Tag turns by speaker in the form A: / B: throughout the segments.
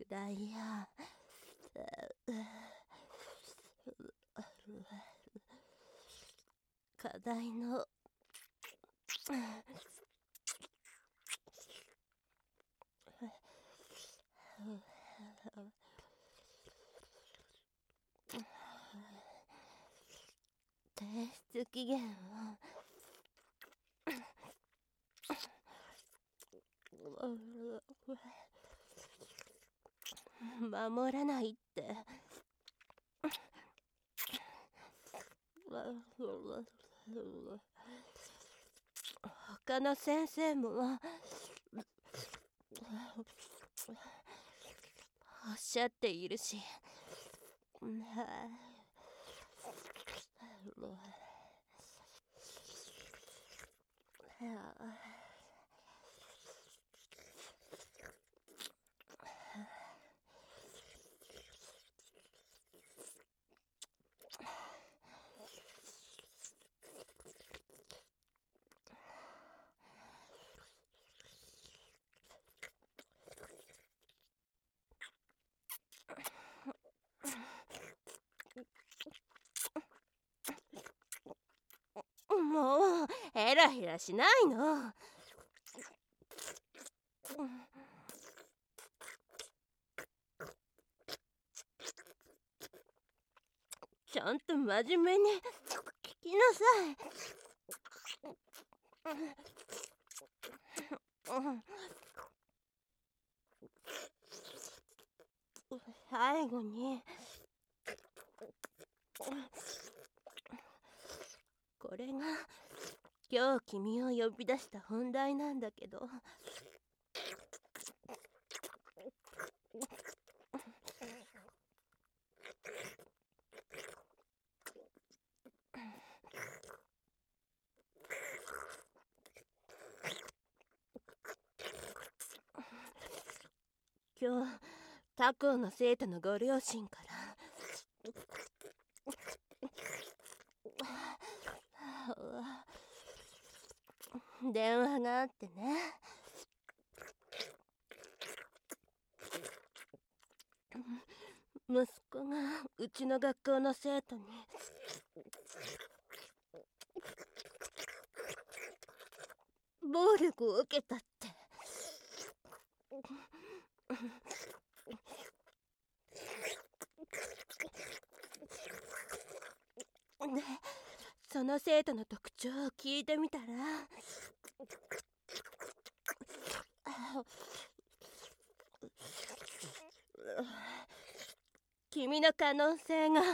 A: 宿題や課題の提出期限を守らないって他の先生もおっしゃっているし、もうヘラヘラしないの。ちゃんと真面目に聞きなさい。最後にこれが今日君を呼び出した本題なんだけど、今日他校の生徒のご両親から電話があってね。息子がうちの学校の生徒に暴力を受けたって。で、その生徒の特徴を聞いてみたら、君の可能性が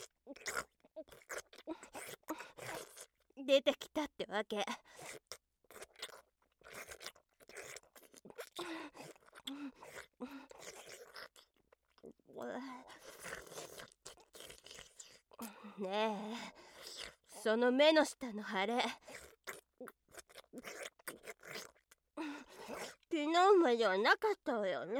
A: 出てきたってわけ。ねえ、その目の下の腫れ、昨日まではなかったわよね。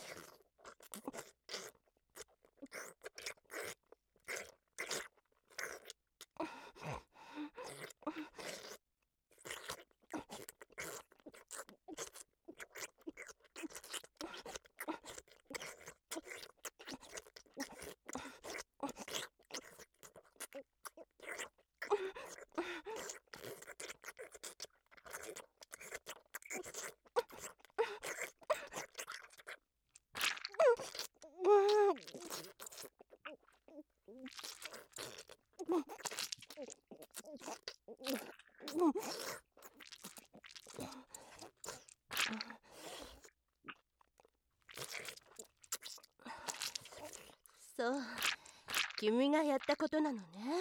A: そう、君がやったことなのね。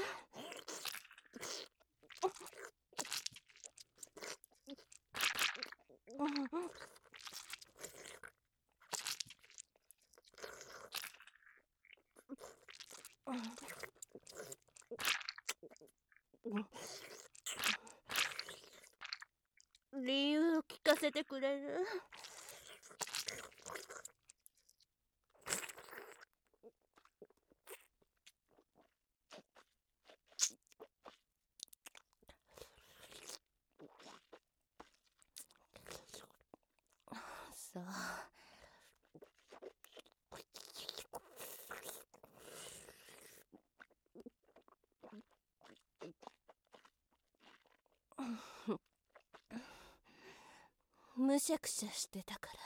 A: 理由を聞かせてくれる？そう、 むしゃくしゃしてたから。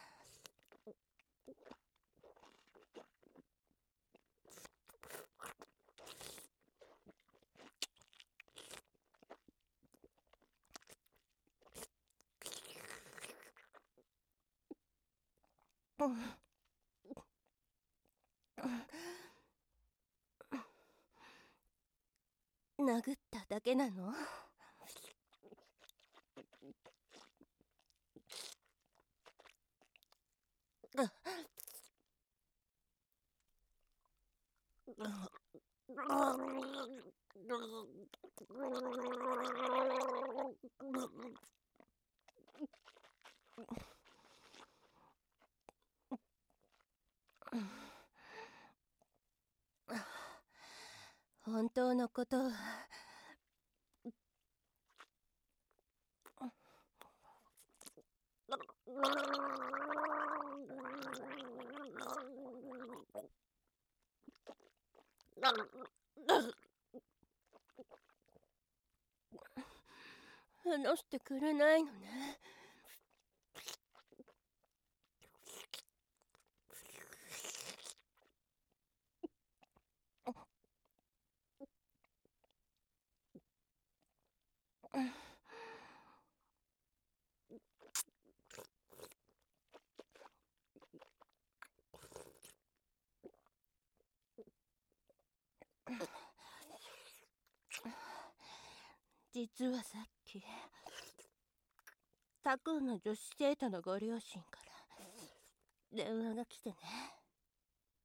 A: 殴っただけなの？本当のことは話してくれないのね。実はさっき他校の女子生徒のご両親から電話が来てね。